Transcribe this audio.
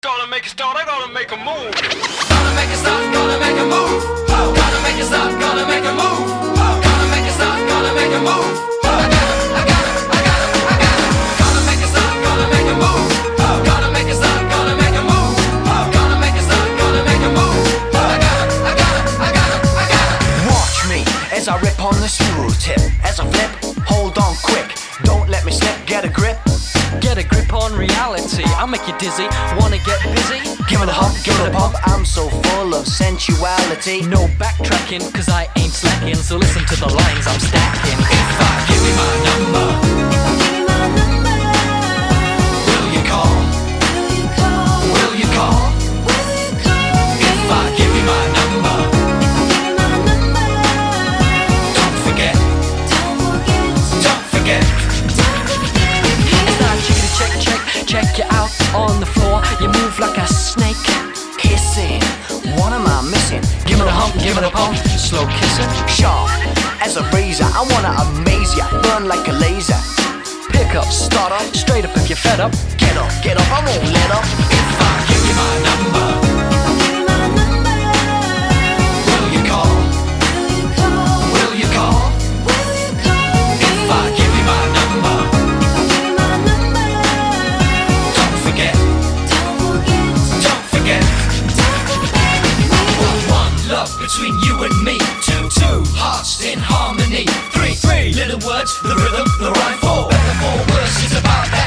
Gonna make a start, I gotta make a move. Gonna make a start, gonna make a move. Gonna make a start, gonna make a move. Gonna make a start, gonna make a move. I gotta. Gonna make a start, gonna make a move. Gonna make a start, gonna make a move. Gonna make a start, gonna make a move. I gotta. Watch me as I rip on the screw tip. As I flip, hold on quick. Don't let me slip, get a grip. Get a grip on reality, I'll make you dizzy. Wanna get busy? Give it a hump, give it a pump. I'm so full of sensuality. No backtracking, cause I ain't slacking. So listen to the lines I'm stacking. If I give you my number, will you call? Will you call? If I give you my number, don't forget. Don't forget. Check you out on the floor. You move like a snake. Kissing, what am I missing? Give it a hump, give it a pump. Slow kissing. Sharp as a razor, I wanna amaze ya. Burn like a laser. Pick up, start up. Straight up if you're fed up. Get up, I won't let up. If I give you my number, will you call? Will you call? If I give you my number, don't forget. Don't forget. One love between you and me. Two hearts in harmony. Three little words, the rhythm, the rhyme. Four words is about